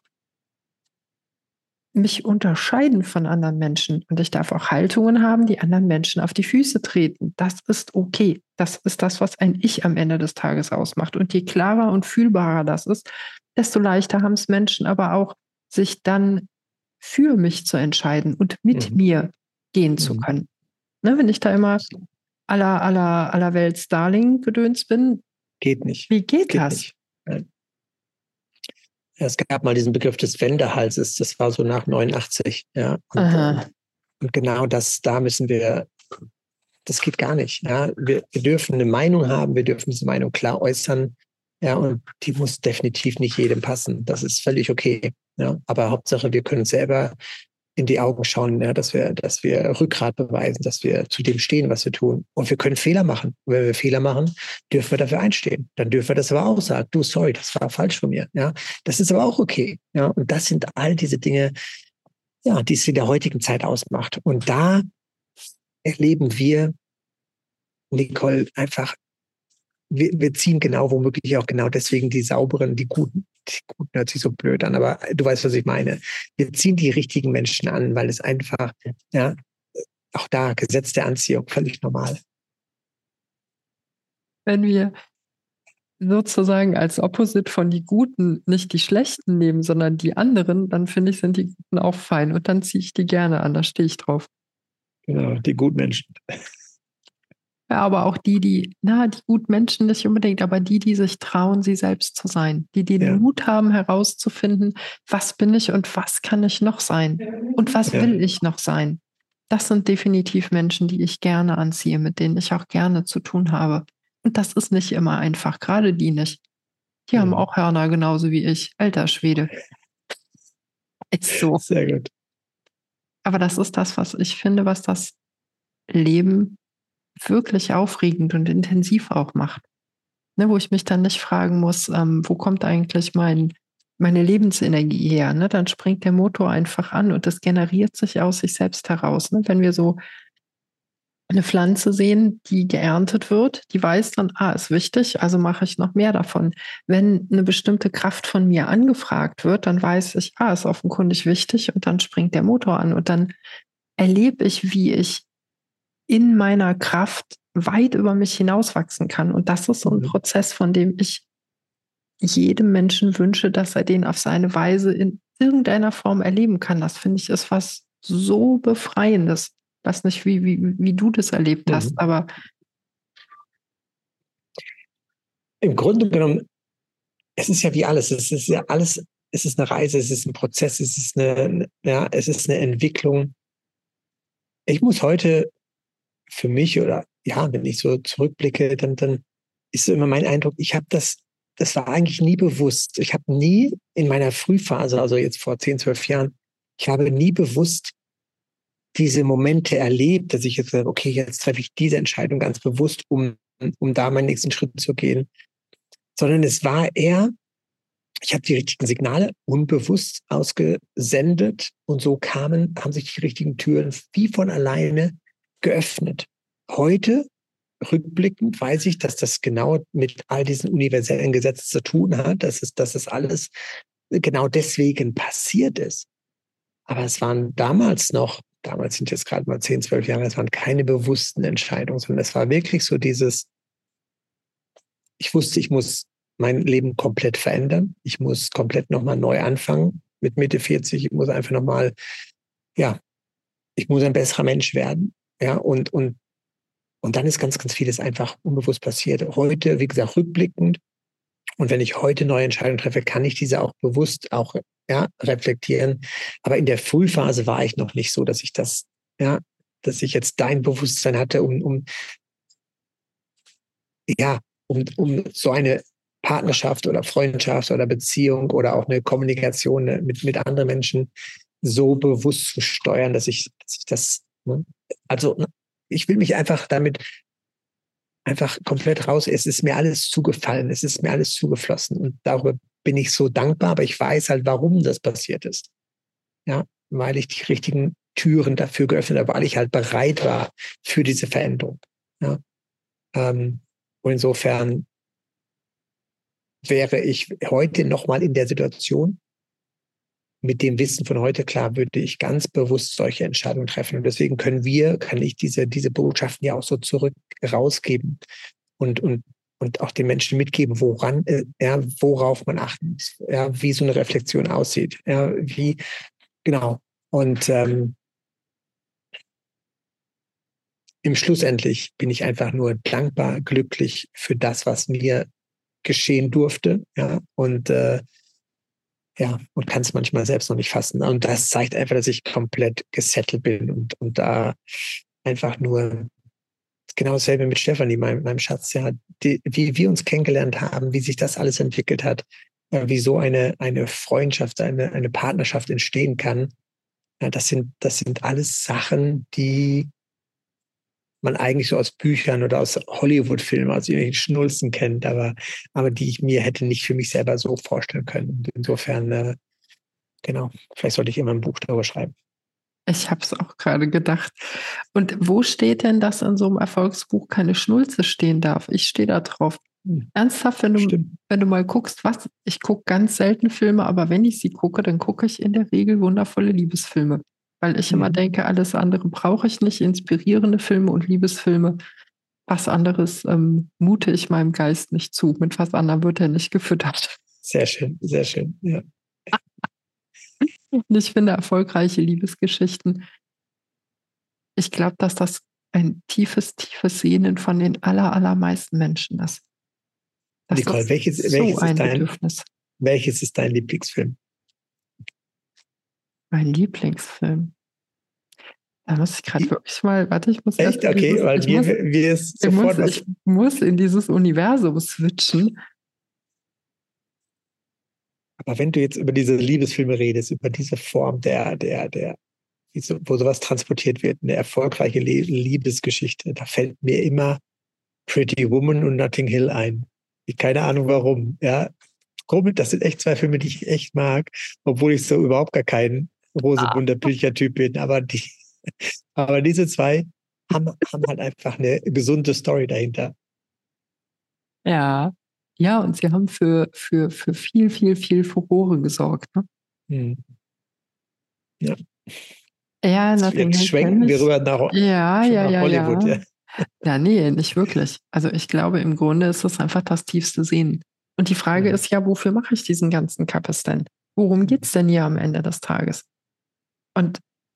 mich unterscheiden von anderen Menschen und ich darf auch Haltungen haben, die anderen Menschen auf die Füße treten. Das ist okay. Das ist das, was ein Ich am Ende des Tages ausmacht. Und je klarer und fühlbarer das ist, desto leichter haben es Menschen aber auch, sich dann für mich zu entscheiden und mit Mhm. mir gehen Mhm. zu können. Ne, wenn ich da immer aller, aller, aller Welt Starling-Gedöns bin, Geht nicht. wie geht, Geht das? nicht. Nein. Es gab mal diesen Begriff des Wendehalses, das war so nach neunundachtzig. Ja. Und, Aha. und genau das, da müssen wir, das geht gar nicht. Ja. Wir, wir dürfen eine Meinung haben, wir dürfen diese Meinung klar äußern. Ja, und die muss definitiv nicht jedem passen. Das ist völlig okay. Ja. Aber Hauptsache, wir können selber in die Augen schauen, ja, dass wir, dass wir Rückgrat beweisen, dass wir zu dem stehen, was wir tun. Und wir können Fehler machen. Und wenn wir Fehler machen, dürfen wir dafür einstehen. Dann dürfen wir das aber auch sagen. Du, sorry, das war falsch von mir. Ja, das ist aber auch okay. Ja, und das sind all diese Dinge, ja, die es in der heutigen Zeit ausmacht. Und da erleben wir, Nicole, einfach, wir, wir ziehen genau womöglich auch genau deswegen die sauberen, die guten, die guten hört sich so blöd an, aber du weißt, was ich meine. Wir ziehen die richtigen Menschen an, weil es einfach, ja, auch da Gesetz der Anziehung, völlig normal. Wenn wir sozusagen als Opposite von die Guten nicht die Schlechten nehmen, sondern die anderen, dann finde ich, sind die Guten auch fein. Und dann ziehe ich die gerne an, da stehe ich drauf. Genau, die Gutmenschen. Ja, aber auch die, die, na, die Gutmenschen nicht unbedingt, aber die, die sich trauen, sie selbst zu sein. Die den Ja. Mut haben, herauszufinden, was bin ich und was kann ich noch sein? Und was Ja. will ich noch sein? Das sind definitiv Menschen, die ich gerne anziehe, mit denen ich auch gerne zu tun habe. Und das ist nicht immer einfach, gerade die nicht. Die Ja. haben auch Hörner, genauso wie ich. Alter Schwede. Ist so. Sehr gut. Aber das ist das, was ich finde, was das Leben wirklich aufregend und intensiv auch macht. Ne, wo ich mich dann nicht fragen muss, ähm, wo kommt eigentlich mein, meine Lebensenergie her, ne? Dann springt der Motor einfach an und das generiert sich aus sich selbst heraus. Ne? Wenn wir so eine Pflanze sehen, die geerntet wird, die weiß dann, ah, ist wichtig, also mache ich noch mehr davon. Wenn eine bestimmte Kraft von mir angefragt wird, dann weiß ich, ah, ist offenkundig wichtig und dann springt der Motor an und dann erlebe ich, wie ich in meiner Kraft weit über mich hinauswachsen kann. Und das ist so ein Mhm. Prozess, von dem ich jedem Menschen wünsche, dass er den auf seine Weise in irgendeiner Form erleben kann. Das finde ich ist was so Befreiendes. Ich weiß nicht, wie, wie, wie du das erlebt hast, Mhm. aber Im Grunde genommen, es ist ja wie alles. Es ist ja alles, es ist eine Reise, es ist ein Prozess, es ist eine, ja, es ist eine Entwicklung. Ich muss heute für mich oder ja, wenn ich so zurückblicke, dann, dann ist so immer mein Eindruck, ich habe das, das war eigentlich nie bewusst. Ich habe nie in meiner Frühphase, also jetzt vor zehn, zwölf Jahren, ich habe nie bewusst diese Momente erlebt, dass ich jetzt sage, okay, jetzt treffe ich diese Entscheidung ganz bewusst, um, um da meinen nächsten Schritt zu gehen. Sondern es war eher, ich habe die richtigen Signale unbewusst ausgesendet und so kamen, haben sich die richtigen Türen wie von alleine geöffnet. Heute, rückblickend, weiß ich, dass das genau mit all diesen universellen Gesetzen zu tun hat, dass es, dass es alles genau deswegen passiert ist. Aber es waren damals noch, damals sind jetzt gerade mal zehn, zwölf Jahre, es waren keine bewussten Entscheidungen, sondern es war wirklich so dieses, ich wusste, ich muss mein Leben komplett verändern. Ich muss komplett nochmal neu anfangen mit Mitte vierzig. Ich muss einfach nochmal, ja, ich muss ein besserer Mensch werden. Ja, und, und, und dann ist ganz, ganz vieles einfach unbewusst passiert. Heute, wie gesagt, rückblickend. Und wenn ich heute neue Entscheidungen treffe, kann ich diese auch bewusst auch, ja, reflektieren. Aber in der Frühphase war ich noch nicht so, dass ich das, ja, dass ich jetzt dein Bewusstsein hatte, um, um, ja, um, um so eine Partnerschaft oder Freundschaft oder Beziehung oder auch eine Kommunikation mit, mit anderen Menschen so bewusst zu steuern, dass ich, dass ich das, ne? Also ich will mich einfach damit einfach komplett raus. Es ist mir alles zugefallen, es ist mir alles zugeflossen und darüber bin ich so dankbar, aber ich weiß halt, warum das passiert ist. Ja, weil ich die richtigen Türen dafür geöffnet habe, weil ich halt bereit war für diese Veränderung. Ja, ähm, und insofern wäre ich heute nochmal in der Situation, mit dem Wissen von heute, klar, würde ich ganz bewusst solche Entscheidungen treffen. Und deswegen können wir, kann ich diese, diese Botschaften ja auch so zurück rausgeben und, und, und auch den Menschen mitgeben, woran, äh, ja, worauf man achten muss, ja, wie so eine Reflexion aussieht, ja, wie, genau. Und ähm, im Schlussendlich bin ich einfach nur dankbar, glücklich für das, was mir geschehen durfte, ja, und äh, ja, und kann es manchmal selbst noch nicht fassen. Und das zeigt einfach, dass ich komplett gesettelt bin und, und da einfach nur genau dasselbe mit Stefanie, meinem, meinem Schatz, ja, die, wie wir uns kennengelernt haben, wie sich das alles entwickelt hat, äh, wie so eine, eine Freundschaft, eine, eine Partnerschaft entstehen kann. Ja, das sind, das sind alles Sachen, die man eigentlich so aus Büchern oder aus Hollywood-Filmen, aus irgendwelchen Schnulzen kennt, aber, aber die ich mir hätte nicht für mich selber so vorstellen können. Und insofern, äh, genau, vielleicht sollte ich immer ein Buch darüber schreiben. ich habe es auch gerade gedacht. Und wo steht denn, dass in so einem Erfolgsbuch keine Schnulze stehen darf? Ich stehe da drauf. Hm. Ernsthaft, wenn du, wenn du mal guckst, was, ich gucke ganz selten Filme, aber wenn ich sie gucke, dann gucke ich in der Regel wundervolle Liebesfilme. Weil ich immer Mhm. denke, alles andere brauche ich nicht, inspirierende Filme und Liebesfilme. Was anderes ähm, mute ich meinem Geist nicht zu. Mit was anderem wird er nicht gefüttert. Sehr schön, sehr schön, ja. Und ich finde erfolgreiche Liebesgeschichten, ich glaube, dass das ein tiefes, tiefes Sehnen von den aller, allermeisten Menschen ist. Das Nicole, ist welches, so welches, ein ist dein, Bedürfnis. welches ist dein Lieblingsfilm? Mein Lieblingsfilm. Da muss ich gerade wirklich mal, warte, ich muss erst Echt? in Okay, dieses, weil ich mir, muss, mir ist ich muss, sofort was. ich muss in dieses Universum switchen. Aber wenn du jetzt über diese Liebesfilme redest, über diese Form der, der, der, wo sowas transportiert wird, eine erfolgreiche Liebesgeschichte, da fällt mir immer Pretty Woman und Notting Hill ein. Ich keine Ahnung warum, ja. Grummel, das sind echt zwei Filme, die ich echt mag, obwohl ich so überhaupt gar kein Rosemunter Pilcher-Typ bin. Aber, die, aber diese zwei haben, haben halt einfach eine gesunde Story dahinter. Ja. Ja, und sie haben für, für, für viel, viel, viel Furore gesorgt. Ne? Hm. Ja. Ja, Nothing Jetzt Hill schwenken kenn wir ich. rüber nach, Ja, schon ja, nach ja, Hollywood. ja. Ja. Ja, nee, nicht wirklich. Also ich glaube, im Grunde ist es einfach das tiefste Sehen. Und die Frage Mhm. ist ja, wofür mache ich diesen ganzen Kappes denn? Worum geht's denn hier am Ende des Tages? Und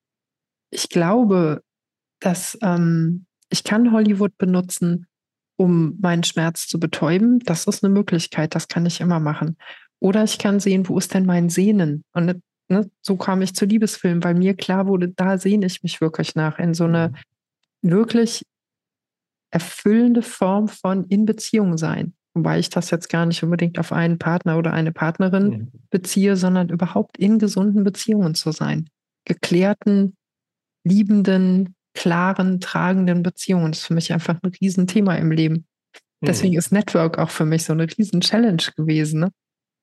ich glaube, dass ähm, ich kann Hollywood benutzen, um meinen Schmerz zu betäuben. Das ist eine Möglichkeit, das kann ich immer machen. Oder ich kann sehen, wo ist denn mein Sehnen? Und ne, so kam ich zu Liebesfilmen, weil mir klar wurde, da sehne ich mich wirklich nach, in so eine wirklich erfüllende Form von in Beziehung sein. Wobei ich das jetzt gar nicht unbedingt auf einen Partner oder eine Partnerin Mhm. beziehe, sondern überhaupt in gesunden Beziehungen zu sein. Geklärten, liebenden, klaren, tragenden Beziehungen. Das ist für mich einfach ein Riesenthema im Leben. Deswegen Mhm. ist Network auch für mich so eine Riesen-Challenge gewesen, ne?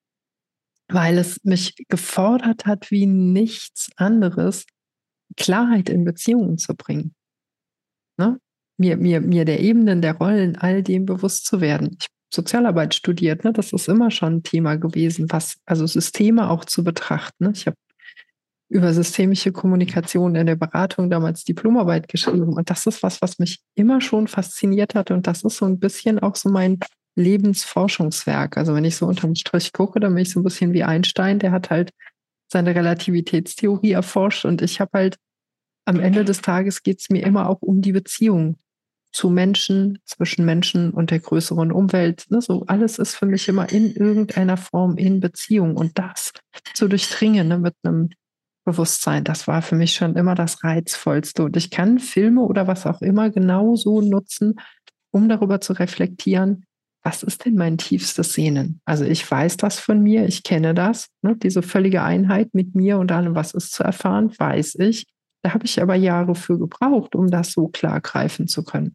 Weil es mich gefordert hat, wie nichts anderes, Klarheit in Beziehungen zu bringen. Ne? Mir, mir, mir der Ebenen, der Rollen, all dem bewusst zu werden. Ich habe Sozialarbeit studiert, ne? Das ist immer schon ein Thema gewesen, was, also Systeme auch zu betrachten. Ne? Ich habe über systemische Kommunikation in der Beratung damals Diplomarbeit geschrieben. Und das ist was, was mich immer schon fasziniert hat. Und das ist so ein bisschen auch so mein Lebensforschungswerk. Also wenn ich so unterm Strich gucke, dann bin ich so ein bisschen wie Einstein, der hat halt seine Relativitätstheorie erforscht. Und ich habe halt am Ende des Tages geht es mir immer auch um die Beziehung zu Menschen, zwischen Menschen und der größeren Umwelt. Ne? So alles ist für mich immer in irgendeiner Form in Beziehung. Und das zu durchdringen, ne, mit einem Bewusstsein, das war für mich schon immer das Reizvollste. Und ich kann Filme oder was auch immer genauso nutzen, um darüber zu reflektieren, was ist denn mein tiefstes Sehnen? Also ich weiß das von mir, ich kenne das, ne? Diese völlige Einheit mit mir und allem, was ist zu erfahren, weiß ich. Da habe ich aber Jahre für gebraucht, um das so klar greifen zu können.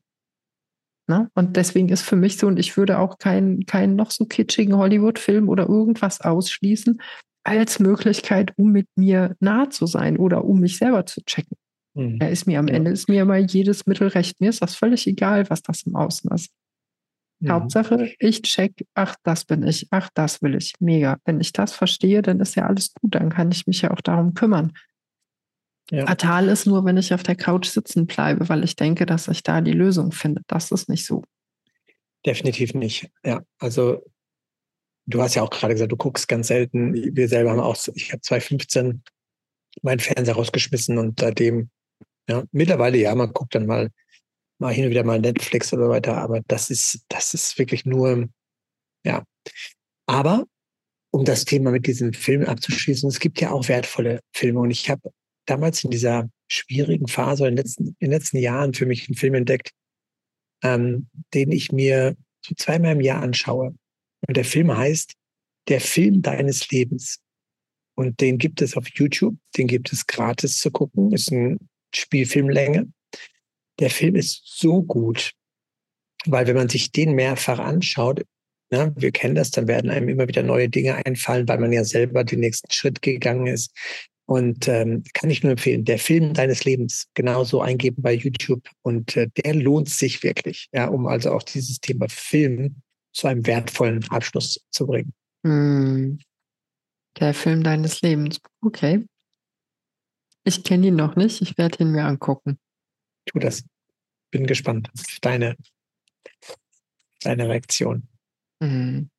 Ne? Und deswegen ist für mich so, und ich würde auch keinen, keinen noch so kitschigen Hollywood-Film oder irgendwas ausschließen, als Möglichkeit, um mit mir nah zu sein oder um mich selber zu checken. Mhm. Da ist mir am Ja. Ende ist mir immer jedes Mittel recht. Mir ist das völlig egal, was das im Außen ist. Mhm. Hauptsache, ich check, ach, das bin ich, ach, das will ich. Mega. Wenn ich das verstehe, dann ist ja alles gut, dann kann ich mich ja auch darum kümmern. Ja. Fatal ist nur, wenn ich auf der Couch sitzen bleibe, weil ich denke, dass ich da die Lösung finde. Das ist nicht so. Definitiv nicht. Ja, also du hast ja auch gerade gesagt, du guckst ganz selten. Wir selber haben auch, ich habe zwanzig fünfzehn meinen Fernseher rausgeschmissen und seitdem, ja, mittlerweile ja, man guckt dann mal, mal hin und wieder mal Netflix oder so weiter, aber das ist, das ist wirklich nur, ja. Aber um das Thema mit diesen Filmen abzuschließen, es gibt ja auch wertvolle Filme und ich habe damals in dieser schwierigen Phase in den letzten, in den letzten Jahren für mich einen Film entdeckt, ähm, den ich mir so zweimal im Jahr anschaue. Und der Film heißt Der Film deines Lebens. Und den gibt es auf YouTube, den gibt es gratis zu gucken, ist ein Spielfilmlänge. Der Film ist so gut, weil wenn man sich den mehrfach anschaut, ja, wir kennen das, dann werden einem immer wieder neue Dinge einfallen, weil man ja selber den nächsten Schritt gegangen ist. Und ähm, kann ich nur empfehlen, der Film deines Lebens genauso eingeben bei YouTube und äh, der lohnt sich wirklich, ja, um also auch dieses Thema Film zu einem wertvollen Abschluss zu bringen. Hm. Der Film deines Lebens. Okay. Ich kenne ihn noch nicht. Ich werde ihn mir angucken. Tu das. Bin gespannt auf deine, deine Reaktion. Hm.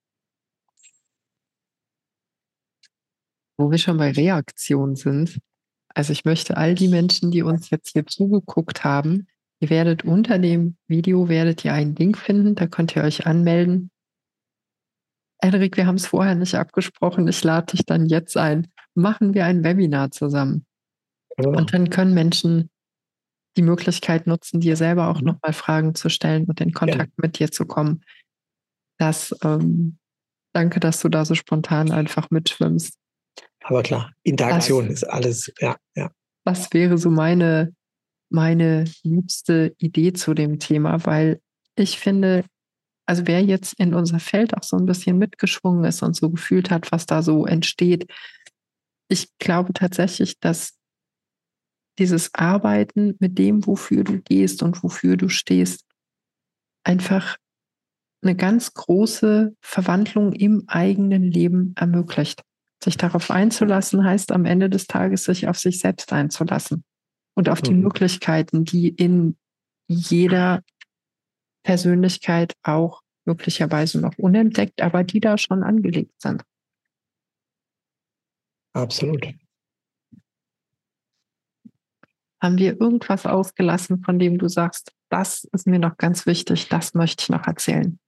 Wo wir schon bei Reaktion sind. Also ich möchte all die Menschen, die uns jetzt hier zugeguckt haben, ihr werdet unter dem Video werdet ihr einen Link finden, da könnt ihr euch anmelden. Henrik, wir haben es vorher nicht abgesprochen. Ich lade dich dann jetzt ein. Machen wir ein Webinar zusammen. Oh. Und dann können Menschen die Möglichkeit nutzen, dir selber auch nochmal Fragen zu stellen und in Kontakt ja. mit dir zu kommen. Das, ähm, danke, dass du da so spontan einfach mitschwimmst. Aber klar, Interaktion das, ist alles, ja, ja. Das wäre so meine, meine liebste Idee zu dem Thema, weil ich finde, also wer jetzt in unser Feld auch so ein bisschen mitgeschwungen ist und so gefühlt hat, was da so entsteht, ich glaube tatsächlich, dass dieses Arbeiten mit dem, wofür du gehst und wofür du stehst, einfach eine ganz große Verwandlung im eigenen Leben ermöglicht. Sich darauf einzulassen, heißt am Ende des Tages, sich auf sich selbst einzulassen und auf die Mhm. Möglichkeiten, die in jeder Persönlichkeit auch möglicherweise noch unentdeckt, aber die da schon angelegt sind. Absolut. Haben wir irgendwas ausgelassen, von dem du sagst, das ist mir noch ganz wichtig, das möchte ich noch erzählen?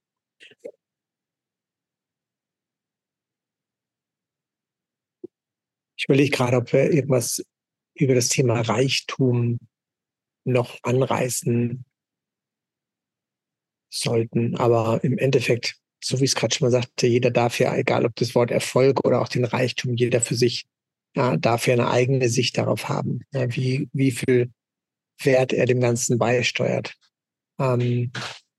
Ich überlege gerade, ob wir irgendwas über das Thema Reichtum noch anreißen sollten. Aber im Endeffekt, so wie ich es gerade schon mal sagte, jeder darf ja, egal ob das Wort Erfolg oder auch den Reichtum, jeder für sich, ja, darf ja eine eigene Sicht darauf haben, ja, wie, wie viel Wert er dem Ganzen beisteuert. Ähm,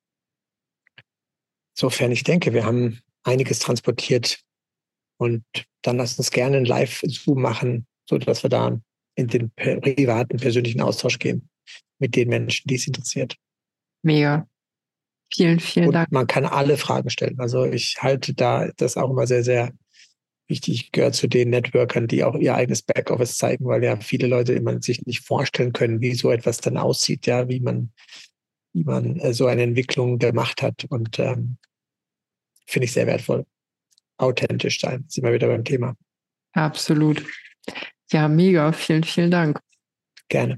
insofern, ich denke, wir haben einiges transportiert und dann lasst uns gerne einen Live-Zoom machen, so dass wir da in den privaten, persönlichen Austausch gehen mit den Menschen, die es interessiert. Mega. Vielen, vielen Und Dank. man kann alle Fragen stellen. Also ich halte da das auch immer sehr, sehr wichtig. Ich gehöre zu den Networkern, die auch ihr eigenes Backoffice zeigen, weil ja viele Leute immer sich nicht vorstellen können, wie so etwas dann aussieht, ja, wie man, wie man äh, so eine Entwicklung gemacht hat. Und ähm, finde ich sehr wertvoll. Authentisch sein. Sind wir wieder beim Thema. Absolut. Ja, mega. Vielen, vielen Dank. Gerne.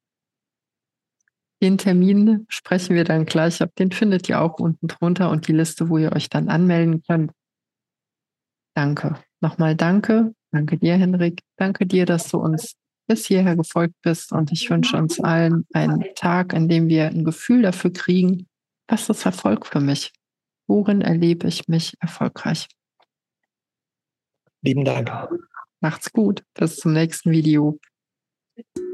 Den Termin sprechen wir dann gleich ab. Den findet ihr auch unten drunter und die Liste, wo ihr euch dann anmelden könnt. Danke. Nochmal danke. Danke dir, Henrik. Danke dir, dass du uns bis hierher gefolgt bist. Und ich wünsche uns allen einen Tag, in dem wir ein Gefühl dafür kriegen, was ist Erfolg für mich? Worin erlebe ich mich erfolgreich? Lieben Dank. Macht's gut. Bis zum nächsten Video.